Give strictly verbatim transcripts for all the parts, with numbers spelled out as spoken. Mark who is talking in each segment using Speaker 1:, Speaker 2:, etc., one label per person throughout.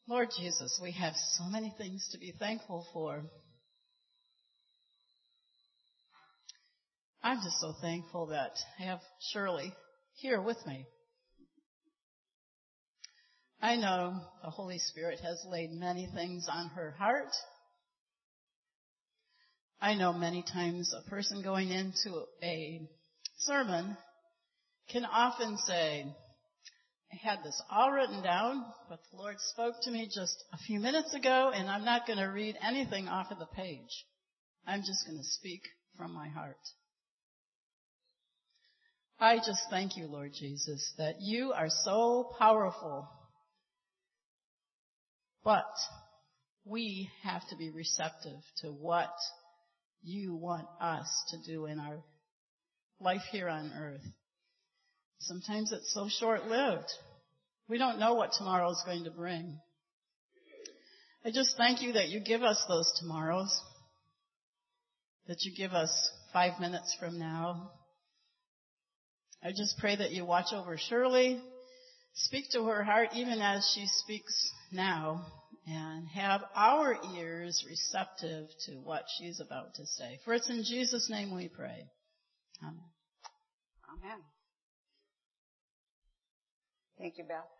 Speaker 1: Lord Jesus, we have so many things to be thankful for. I'm just so thankful that I have Shirley here with me. I know the Holy Spirit has laid many things on her heart. I know many times a person going into a sermon can often say, I had this all written down, but the Lord spoke to me just a few minutes ago, and I'm not going to read anything off of the page. I'm just going to speak from my heart. I just thank you, Lord Jesus, that you are so powerful. But we have to be receptive to what you want us to do in our life here on earth. Sometimes it's so short-lived. We don't know what tomorrow is going to bring. I just thank you that you give us those tomorrows, that you give us five minutes from now. I just pray that you watch over Shirley, speak to her heart even as she speaks now, and have our ears receptive to what she's about to say. For it's in Jesus' name we pray. Amen.
Speaker 2: Amen. Thank you, Beth.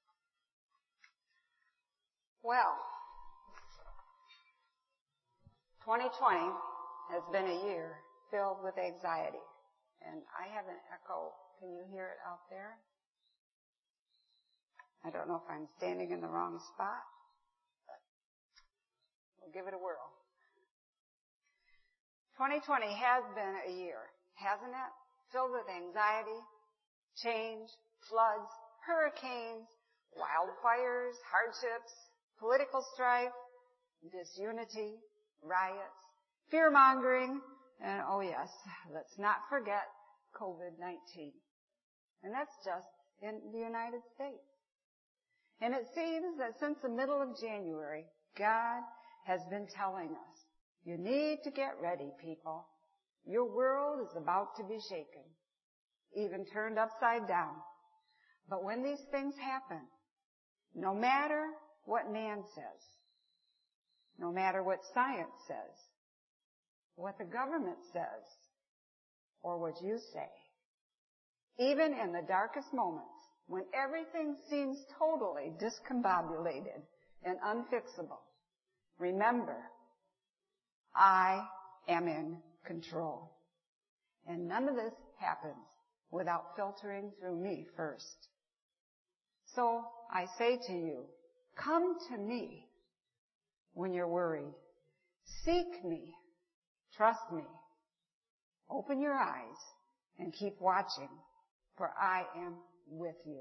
Speaker 2: Well, twenty twenty has been a year filled with anxiety. And I have an echo. Can you hear it out there? I don't know if I'm standing in the wrong spot, but we'll give it a whirl. twenty twenty has been a year, hasn't it? Filled with anxiety, change, floods, hurricanes, wildfires, hardships, political strife, disunity, riots, fear-mongering, and oh yes, let's not forget covid nineteen. And that's just in the United States. And it seems that since the middle of January, God has been telling us, you need to get ready, people. Your world is about to be shaken, even turned upside down. But when these things happen, no matter what man says, no matter what science says, what the government says, or what you say, even in the darkest moments, when everything seems totally discombobulated and unfixable, remember, I am in control. And none of this happens without filtering through me first. So I say to you, come to me when you're worried. Seek me. Trust me. Open your eyes and keep watching, for I am with you.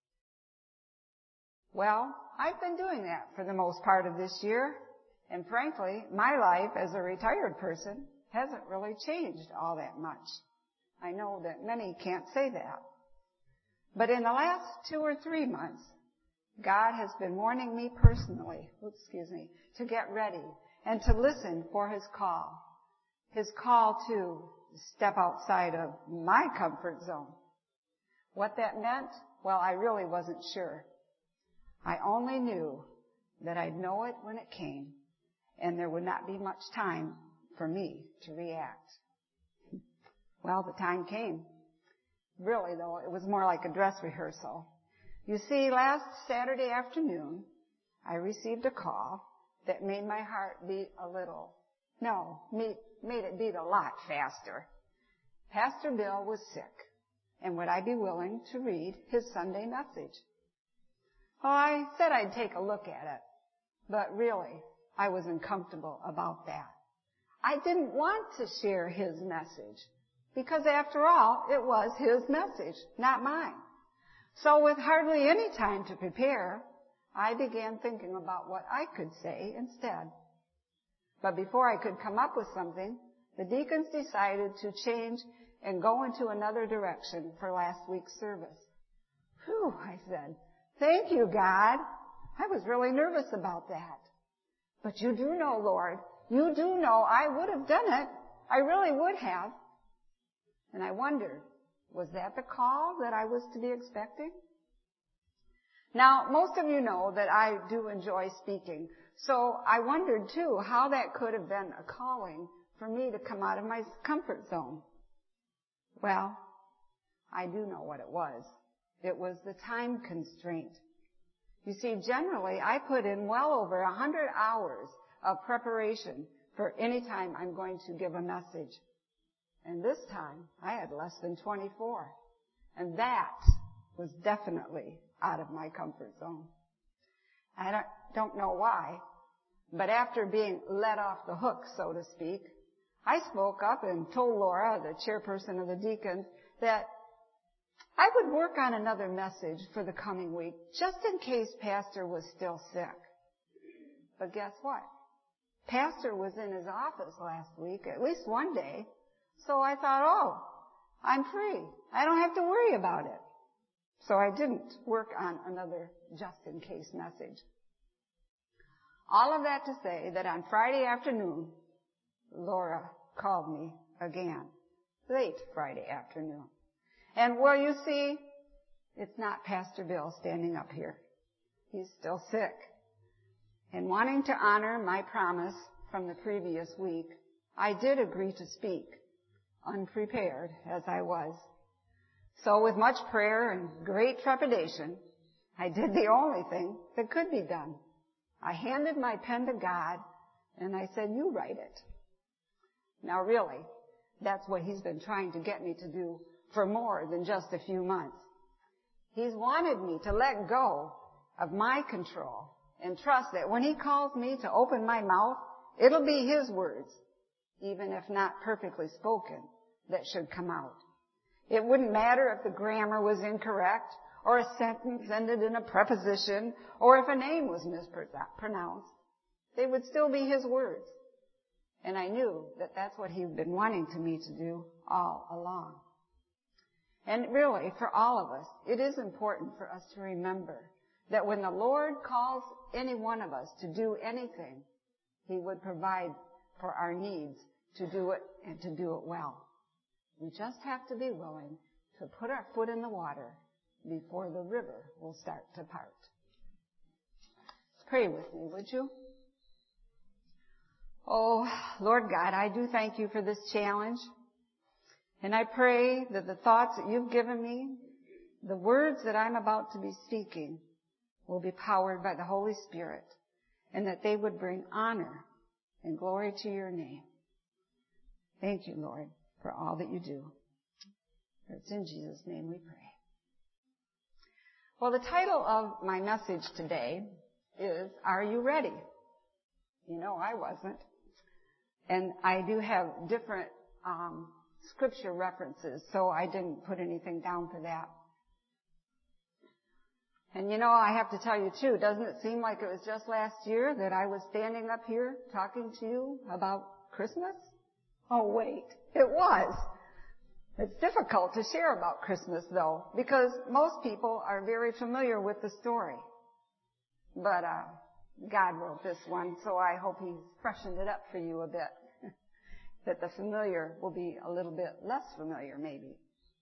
Speaker 2: Well, I've been doing that for the most part of this year, and frankly, my life as a retired person hasn't really changed all that much. I know that many can't say that. But in the last two or three months, God has been warning me personally, oops, excuse me, to get ready and to listen for His call. His call to step outside of my comfort zone. What that meant? Well, I really wasn't sure. I only knew that I'd know it when it came, and there would not be much time for me to react. Well, the time came. Really, though, it was more like a dress rehearsal. You see, last Saturday afternoon, I received a call that made my heart beat a little. No, made it beat a lot faster. Pastor Bill was sick, and would I be willing to read his Sunday message? Well, I said I'd take a look at it, but really, I was uncomfortable about that. I didn't want to share his message, because after all, it was his message, not mine. So with hardly any time to prepare, I began thinking about what I could say instead. But before I could come up with something, the deacons decided to change and go into another direction for last week's service. Whew, I said, thank you, God. I was really nervous about that. But you do know, Lord, you do know I would have done it. I really would have. And I wondered, was that the call that I was to be expecting? Now, most of you know that I do enjoy speaking, so I wondered too how that could have been a calling for me to come out of my comfort zone. Well, I do know what it was. It was the time constraint. You see, generally, I put in well over a hundred hours of preparation for any time I'm going to give a message. And this time, I had less than twenty-four. And that was definitely out of my comfort zone. I don't, don't know why, but after being let off the hook, so to speak, I spoke up and told Laura, the chairperson of the deacons, that I would work on another message for the coming week, just in case Pastor was still sick. But guess what? Pastor was in his office last week, at least one day, so I thought, oh, I'm free. I don't have to worry about it. So I didn't work on another just-in-case message. All of that to say that on Friday afternoon, Laura called me again, late Friday afternoon. And well, you see, it's not Pastor Bill standing up here. He's still sick. And wanting to honor my promise from the previous week, I did agree to speak, unprepared as I was. So with much prayer and great trepidation, I did the only thing that could be done. I handed my pen to God, and I said, you write it. Now really, that's what He's been trying to get me to do for more than just a few months. He's wanted me to let go of my control and trust that when He calls me to open my mouth, it'll be His words, even if not perfectly spoken, that should come out. It wouldn't matter if the grammar was incorrect, or a sentence ended in a preposition, or if a name was mispronounced. They would still be His words. And I knew that that's what He'd been wanting to me to do all along. And really, for all of us, it is important for us to remember that when the Lord calls any one of us to do anything, He would provide for our needs to do it and to do it well. We just have to be willing to put our foot in the water before the river will start to part. Pray with me, would you? Oh, Lord God, I do thank You for this challenge. And I pray that the thoughts that You've given me, the words that I'm about to be speaking, will be powered by the Holy Spirit, and that they would bring honor and glory to Your name. Thank You, Lord, for all that You do. It's in Jesus' name we pray. Well, the title of my message today is, Are You Ready? You know, I wasn't. And I do have different um, scripture references, so I didn't put anything down for that. And you know, I have to tell you too, doesn't it seem like it was just last year that I was standing up here talking to you about Christmas? Oh wait, it was. It's difficult to share about Christmas though, because most people are very familiar with the story. But uh God wrote this one, so I hope He's freshened it up for you a bit. That the familiar will be a little bit less familiar maybe.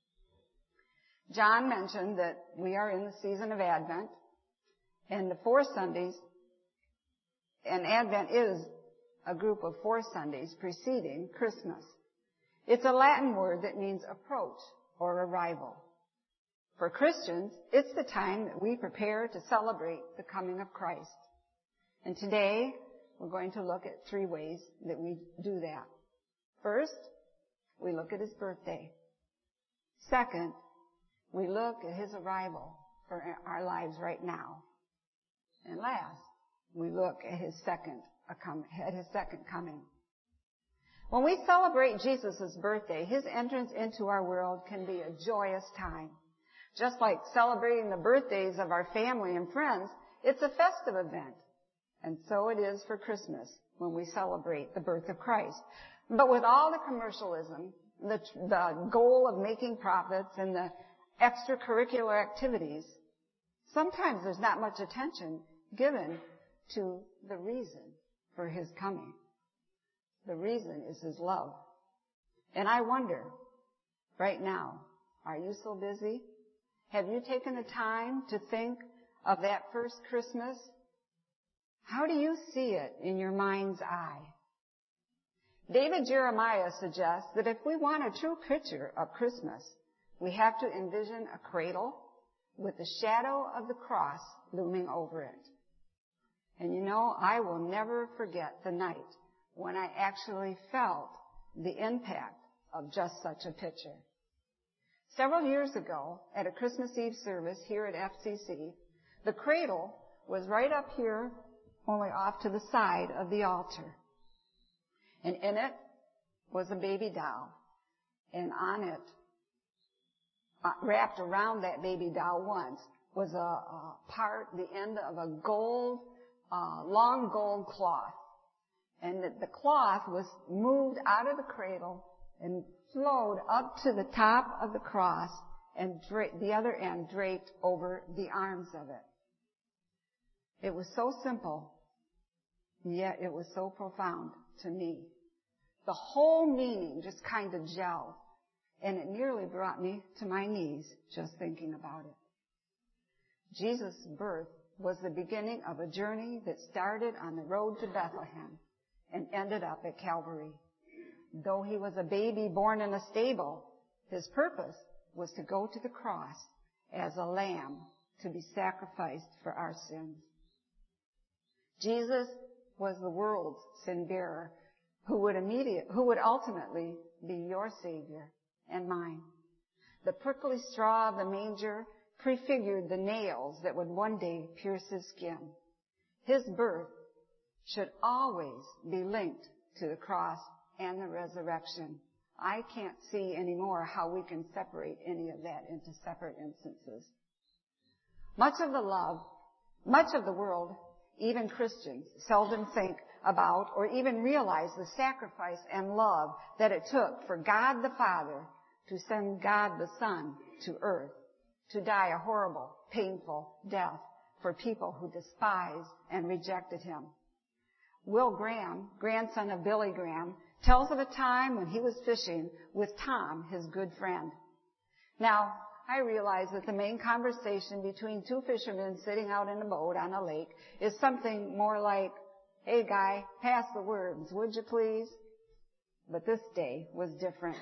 Speaker 2: John mentioned that we are in the season of Advent, and the four Sundays, and Advent is a group of four Sundays preceding Christmas. It's a Latin word that means approach or arrival. For Christians, it's the time that we prepare to celebrate the coming of Christ. And today, we're going to look at three ways that we do that. First, we look at His birthday. Second, we look at His arrival for our lives right now. And last, we look at His second, at His second coming. When we celebrate Jesus' birthday, His entrance into our world can be a joyous time. Just like celebrating the birthdays of our family and friends, it's a festive event. And so it is for Christmas when we celebrate the birth of Christ. But with all the commercialism, the, the goal of making profits and the extracurricular activities, sometimes there's not much attention given to the reason for His coming. The reason is His love. And I wonder, right now, are you so busy? Have you taken the time to think of that first Christmas? How do you see it in your mind's eye? David Jeremiah suggests that if we want a true picture of Christmas, we have to envision a cradle with the shadow of the cross looming over it. And you know, I will never forget the night when I actually felt the impact of just such a picture. Several years ago, at a Christmas Eve service here at F C C, the cradle was right up here, only off to the side of the altar. And in it was a baby doll. And on it, uh, wrapped around that baby doll once, was a, a part, the end of a gold, uh, long gold cloth. And the, the cloth was moved out of the cradle and flowed up to the top of the cross, and dra- the other end draped over the arms of it. It was so simple, yet it was so profound to me. The whole meaning just kind of gelled, and it nearly brought me to my knees just thinking about it. Jesus' birth was the beginning of a journey that started on the road to Bethlehem and ended up at Calvary. Though he was a baby born in a stable, his purpose was to go to the cross as a lamb to be sacrificed for our sins. Jesus was the world's sin bearer who would immediate, who would ultimately be your Savior and mine. The prickly straw of the manger prefigured the nails that would one day pierce his skin. His birth should always be linked to the cross and the resurrection. I can't see anymore how we can separate any of that into separate instances. Much of the love, much of the world, even Christians, seldom think about or even realize the sacrifice and love that it took for God the Father to send God the Son to earth, to die a horrible, painful death for people who despised and rejected him. Will Graham, grandson of Billy Graham, tells of a time when he was fishing with Tom, his good friend. Now, I realize that the main conversation between two fishermen sitting out in a boat on a lake is something more like, "Hey guy, pass the words, would you please?" But this day was different.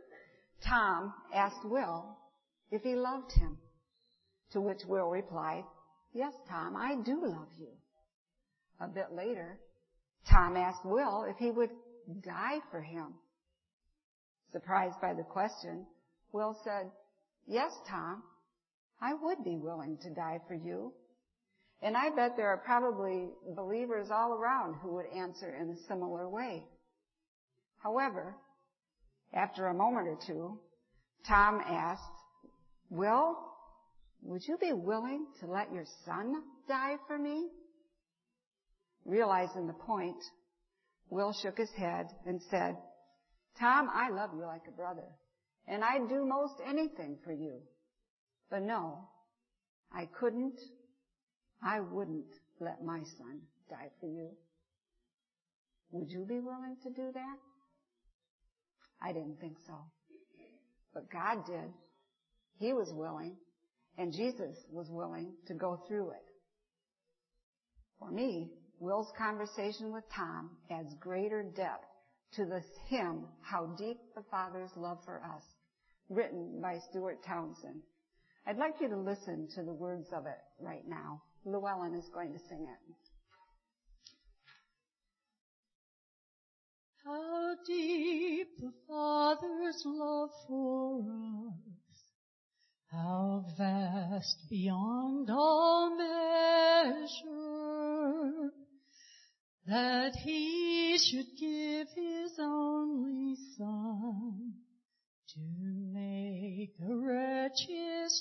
Speaker 2: Tom asked Will if he loved him, to which Will replied, "Yes, Tom, I do love you." A bit later, Tom asked Will if he would die for him. Surprised by the question, Will said, "Yes, Tom, I would be willing to die for you." And I bet there are probably believers all around who would answer in a similar way. However, after a moment or two, Tom asked, "Will, would you be willing to let your son die for me?" Realizing the point, Will shook his head and said, "Tom, I love you like a brother, and I'd do most anything for you. But no, I couldn't, I wouldn't let my son die for you. Would you be willing to do that?" I didn't think so. But God did. He was willing, and Jesus was willing to go through it. For me, Will's conversation with Tom adds greater depth to this hymn, "How Deep the Father's Love for Us," written by Stuart Townsend. I'd like you to listen to the words of it right now. Llewellyn is going to sing it.
Speaker 1: How deep the Father's love for us, how vast beyond all measure, that he should give his only Son to make a wretch his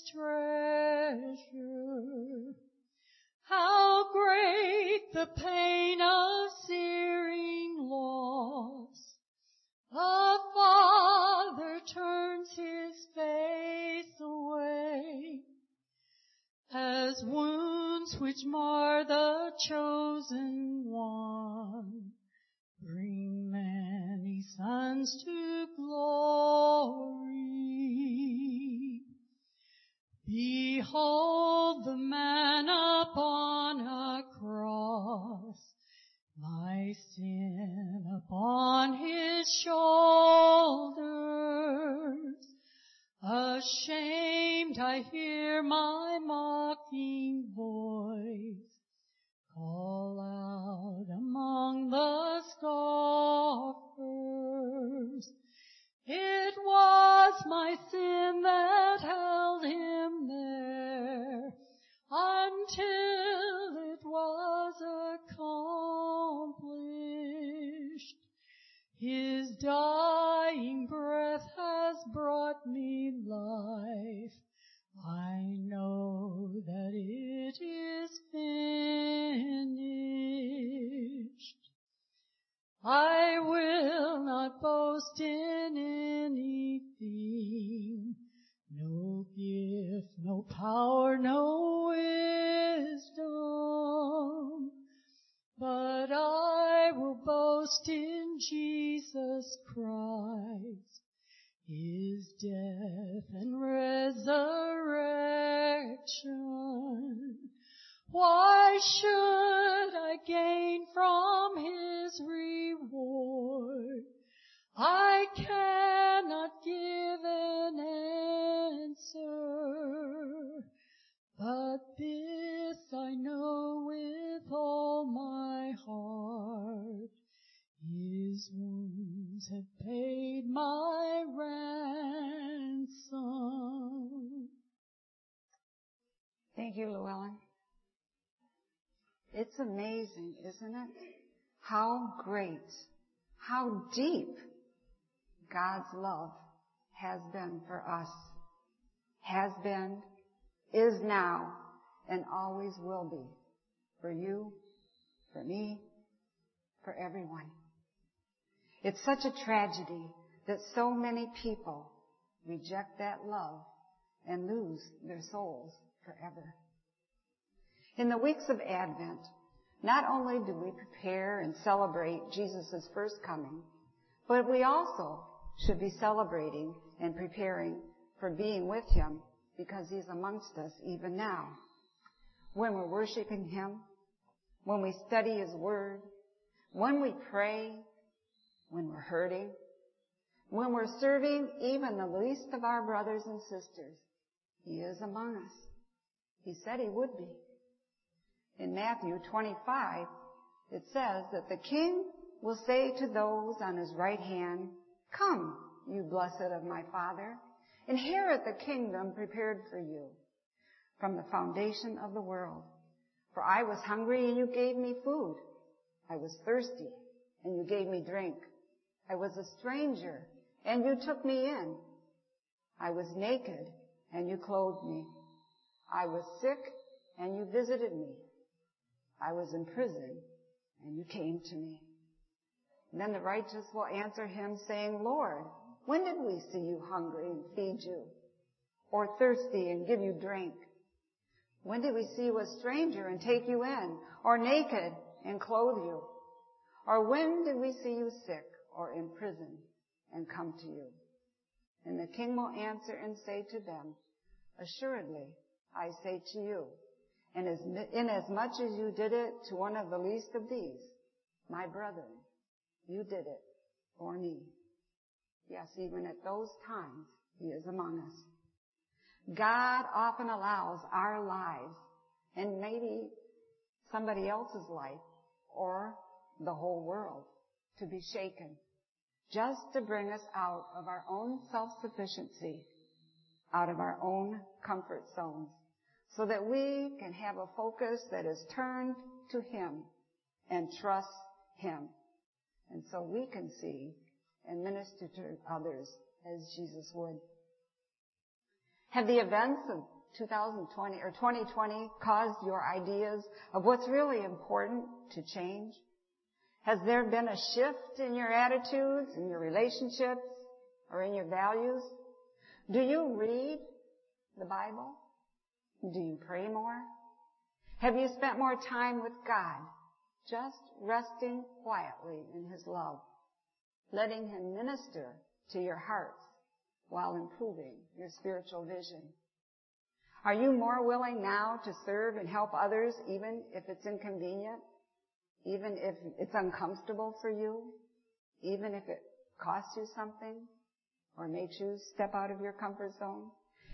Speaker 1: treasure. How great the pain of searing loss, a father turns his face away, as wounds which mar the chosen one bring many sons to glory. Behold the man of
Speaker 3: ashamed, I hear my mocking voice call out among the scoffers. It was my sin that held him there until it was accomplished. His dying breath has brought me life. I know that it is finished. I will not boast in anything, no gift, no power, no wisdom, but I will boast in Jesus Christ, His death and resurrection. Why should I gain from His reward? I cannot give an answer, but this I know with all my heart. His wounds have paid my ransom.
Speaker 2: Thank you, Llewellyn. It's amazing, isn't it? How great, how deep God's love has been for us. Has been, is now, and always will be. For you, for me, for everyone. It's such a tragedy that so many people reject that love and lose their souls forever. In the weeks of Advent, not only do we prepare and celebrate Jesus' first coming, but we also should be celebrating and preparing for being with Him because He's amongst us even now. When we're worshiping Him, when we study His Word, when we pray, when we're hurting, when we're serving even the least of our brothers and sisters, He is among us. He said He would be. In Matthew twenty-five, it says that the King will say to those on His right hand, "Come, you blessed of my Father, inherit the kingdom prepared for you from the foundation of the world. For I was hungry and you gave me food. I was thirsty and you gave me drink. I was a stranger and you took me in. I was naked and you clothed me. I was sick and you visited me. I was in prison and you came to me." And then the righteous will answer Him saying, "Lord, when did we see you hungry and feed you, or thirsty and give you drink? When did we see you a stranger and take you in, or naked and clothe you? Or when did we see you sick or in prison and come to you?" And the King will answer and say to them, "Assuredly, I say to you, and as, inasmuch as you did it to one of the least of these, my brethren, you did it for me." Yes, even at those times, He is among us. God often allows our lives, and maybe somebody else's life, or the whole world, to be shaken, just to bring us out of our own self-sufficiency, out of our own comfort zones, so that we can have a focus that is turned to Him and trust Him. And so we can see and minister to others as Jesus would. Have the events of two thousand twenty or twenty twenty caused your ideas of what's really important to change? Has there been a shift in your attitudes, in your relationships, or in your values? Do you read the Bible? Do you pray more? Have you spent more time with God, just resting quietly in His love, letting Him minister to your hearts while improving your spiritual vision? Are you more willing now to serve and help others even if it's inconvenient, even if it's uncomfortable for you, even if it costs you something or makes you step out of your comfort zone?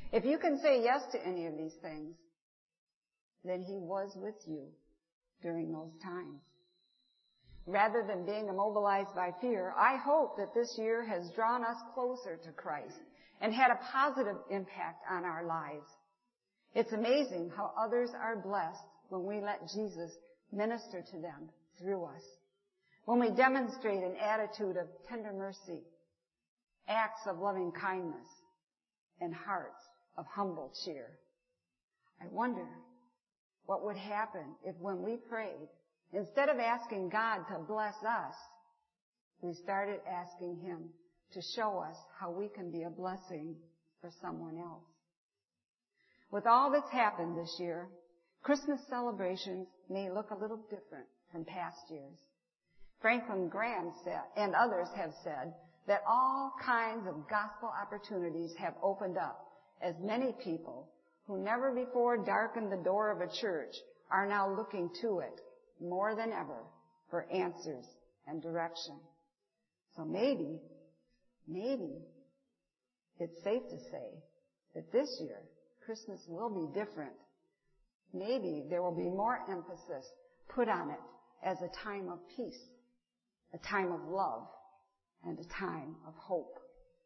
Speaker 2: If you can say yes to any of these things, then he was with you during those times. Rather than being immobilized by fear, I hope that this year has drawn us closer to Christ and had a positive impact on our lives. It's amazing how others are blessed when we let Jesus minister to them through us, when we demonstrate an attitude of tender mercy, acts of loving kindness, and hearts of humble cheer. I wonder what would happen if when we prayed, instead of asking God to bless us, we started asking him to show us how we can be a blessing for someone else. With all that's happened this year, Christmas celebrations may look a little different from past years. Franklin Graham said, and others have said, that all kinds of gospel opportunities have opened up as many people who never before darkened the door of a church are now looking to it more than ever for answers and direction. So maybe, maybe it's safe to say that this year Christmas will be different. Maybe there will be more emphasis put on it as a time of peace, a time of love, and a time of hope.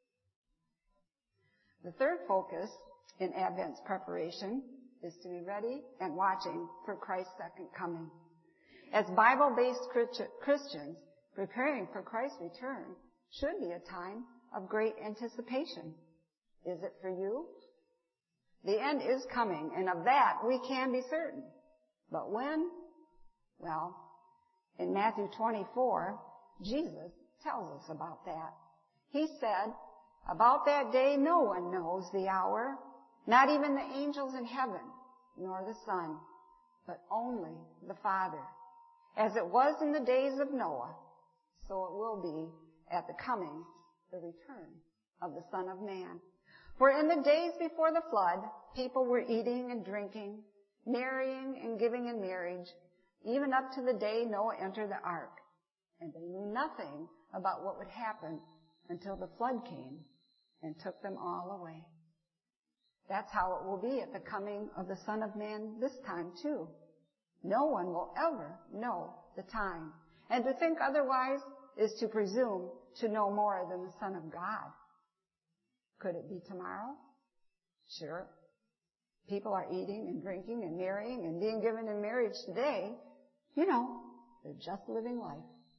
Speaker 2: The third focus in Advent's preparation is to be ready and watching for Christ's second coming. As Bible-based Christians, preparing for Christ's return should be a time of great anticipation. Is it for you? The end is coming, and of that we can be certain. But when? Well, in Matthew twenty-four, Jesus tells us about that. He said, about that day no one knows the hour, not even the angels in heaven, nor the Son, but only the Father. As it was in the days of Noah, so it will be at the coming, the return of the Son of Man. For in the days before the flood, people were eating and drinking, marrying and giving in marriage, even up to the day Noah entered the ark. And they knew nothing about what would happen until the flood came and took them all away. That's how it will be at the coming of the Son of Man this time too. No one will ever know the time. And to think otherwise is to presume to know more than the Son of God. Could it be tomorrow? Sure. People are eating and drinking and marrying and being given in marriage today. You know, they're just living life.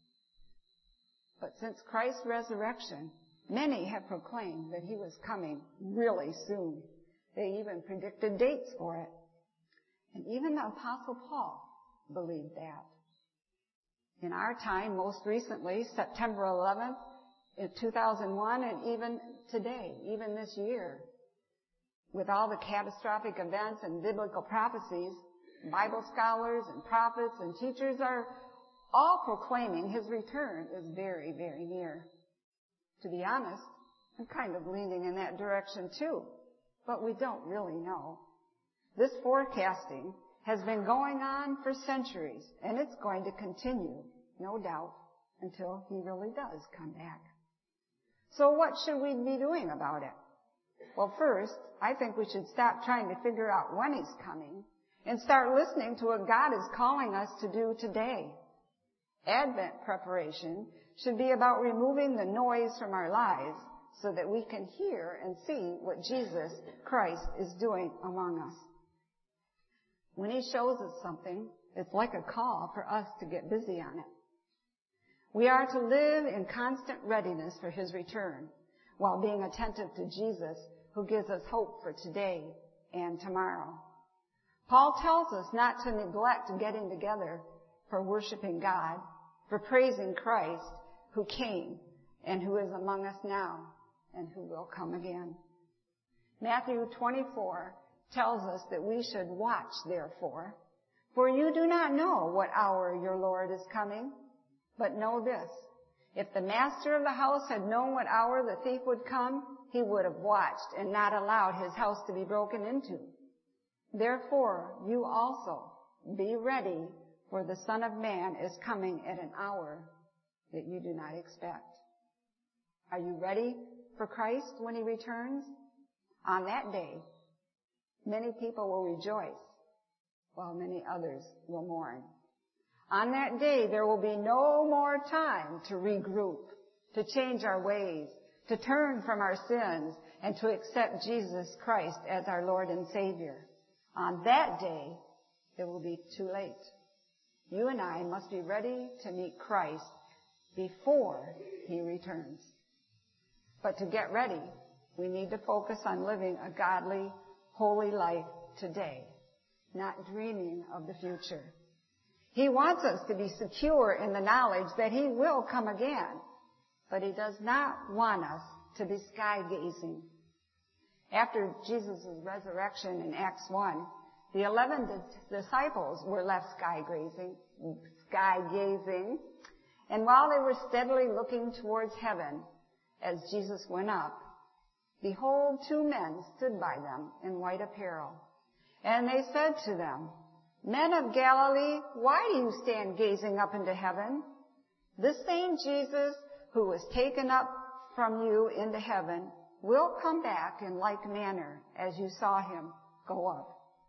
Speaker 2: But since Christ's resurrection, many have proclaimed that he was coming really soon. They even predicted dates for it. And even the Apostle Paul believed that. In our time, most recently, September eleventh, in two thousand one, and even today, even this year, with all the catastrophic events and biblical prophecies, Bible scholars and prophets and teachers are all proclaiming his return is very, very near. To be honest, I'm kind of leaning in that direction too, but we don't really know. This forecasting has been going on for centuries, and it's going to continue, no doubt, until he really does come back. So what should we be doing about it? Well, first, I think we should stop trying to figure out when he's coming and start listening to what God is calling us to do today. Advent preparation should be about removing the noise from our lives so that we can hear and see what Jesus Christ is doing among us. When he shows us something, it's like a call for us to get busy on it. We are to live in constant readiness for his return while being attentive to Jesus, who gives us hope for today and tomorrow. Paul tells us not to neglect getting together for worshiping God, for praising Christ, who came and who is among us now and who will come again. Matthew twenty-four tells us that we should watch, therefore, for you do not know what hour your Lord is coming. But know this, if the master of the house had known what hour the thief would come, he would have watched and not allowed his house to be broken into. Therefore, you also be ready, for the Son of Man is coming at an hour that you do not expect. Are you ready for Christ when he returns? On that day, Many people will rejoice, while many others will mourn. On that day, there will be no more time to regroup, to change our ways, to turn from our sins, and to accept Jesus Christ as our Lord and Savior. On that day, it will be too late. You and I must be ready to meet Christ before He returns. But to get ready, we need to focus on living a godly, holy life today, not dreaming of the future. He wants us to be secure in the knowledge that He will come again, but He does not want us to be sky-gazing. After Jesus' resurrection in Acts one, the eleven disciples were left sky-gazing, sky-gazing, and while they were steadily looking towards heaven as Jesus went up, behold, two men stood by them in white apparel. And they said to them, Men of Galilee, why do you stand gazing up into heaven? This same Jesus who was taken up from you into heaven will come back in like manner as you saw Him go up.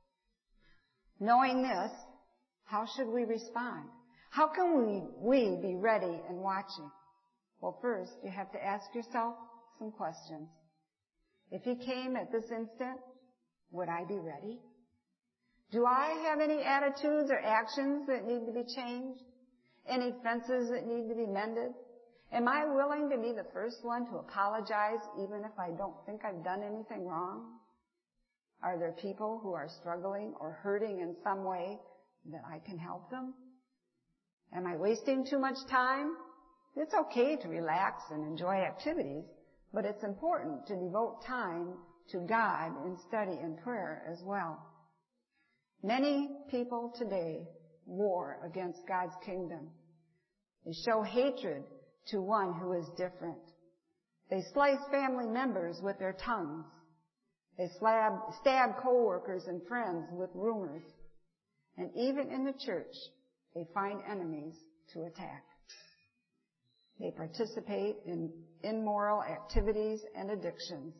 Speaker 2: Knowing this, how should we respond? How can we, we be ready and watching? Well, first, you have to ask yourself some questions. If He came at this instant, would I be ready? Do I have any attitudes or actions that need to be changed? Any fences that need to be mended? Am I willing to be the first one to apologize even if I don't think I've done anything wrong? Are there people who are struggling or hurting in some way that I can help them? Am I wasting too much time? It's okay to relax and enjoy activities, but it's important to devote time to God in study and prayer as well. Many people today war against God's kingdom. They show hatred to one who is different. They slice family members with their tongues. They slab, stab co-workers and friends with rumors. And even in the church, they find enemies to attack. They participate in immoral activities and addictions.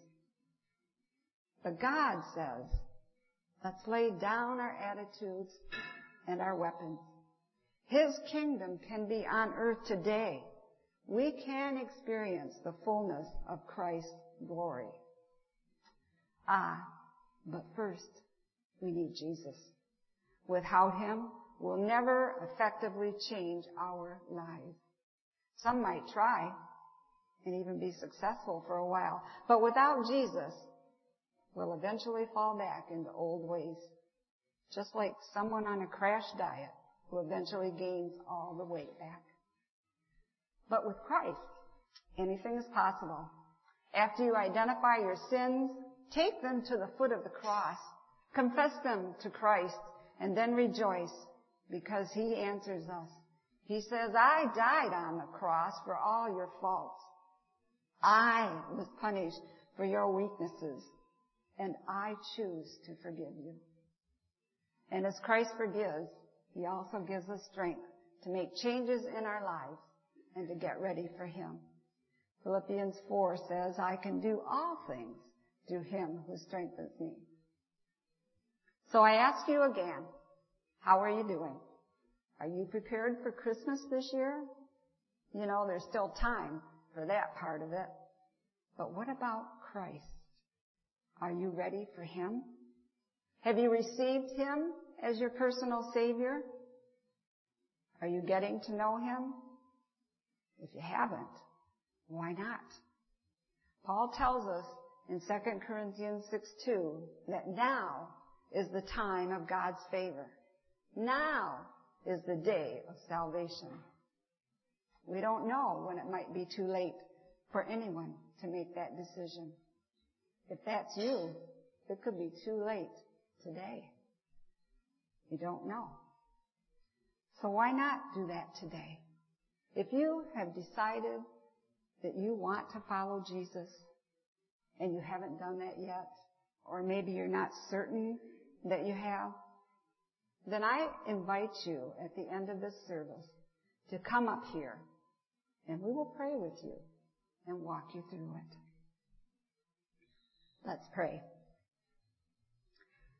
Speaker 2: But God says, let's lay down our attitudes and our weapons. His kingdom can be on earth today. We can experience the fullness of Christ's glory. Ah, but first, we need Jesus. Without Him, we'll never effectively change our lives. Some might try and even be successful for a while, but without Jesus, we'll eventually fall back into old ways, just like someone on a crash diet who eventually gains all the weight back. But with Christ, anything is possible. After you identify your sins, take them to the foot of the cross, confess them to Christ, and then rejoice because He answers us. He says, I died on the cross for all your faults. I was punished for your weaknesses, and I choose to forgive you. And as Christ forgives, He also gives us strength to make changes in our lives and to get ready for Him. Philippians four says, I can do all things through Him who strengthens me. So I ask you again, how are you doing? Are you prepared for Christmas this year? You know, there's still time for that part of it. But what about Christ? Are you ready for Him? Have you received Him as your personal Savior? Are you getting to know Him? If you haven't, why not? Paul tells us in Second Corinthians six two that now is the time of God's favor. Now is the day of salvation. We don't know when it might be too late for anyone to make that decision. If that's you, it could be too late today. You don't know. So why not do that today? If you have decided that you want to follow Jesus and you haven't done that yet, or maybe you're not certain that you have, then I invite you at the end of this service to come up here and we will pray with you and walk you through it. Let's pray.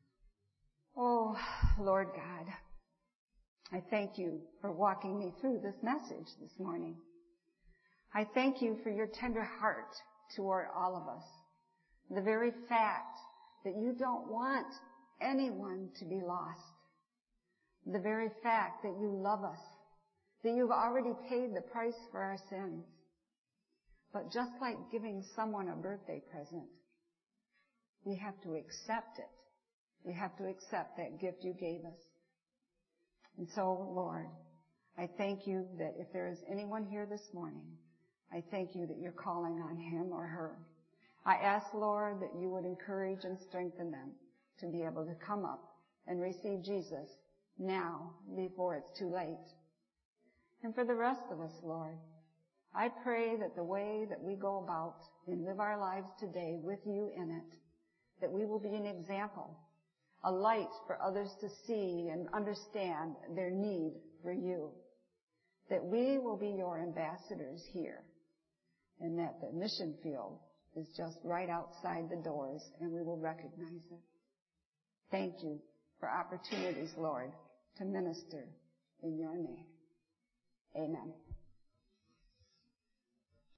Speaker 2: Oh, Lord God, I thank you for walking me through this message this morning. I thank you for your tender heart toward all of us. The very fact that you don't want anyone to be lost. The very fact that you love us, that you've already paid the price for our sins. But just like giving someone a birthday present, we have to accept it. We have to accept that gift you gave us. And so, Lord, I thank you that if there is anyone here this morning, I thank you that you're calling on him or her. I ask, Lord, that you would encourage and strengthen them to be able to come up and receive Jesus now before it's too late. And for the rest of us, Lord, I pray that the way that we go about and live our lives today with you in it, that we will be an example, a light for others to see and understand their need for you, that we will be your ambassadors here, and that the mission field is just right outside the doors, and we will recognize it. Thank you for opportunities, Lord, to minister in your name. Amen.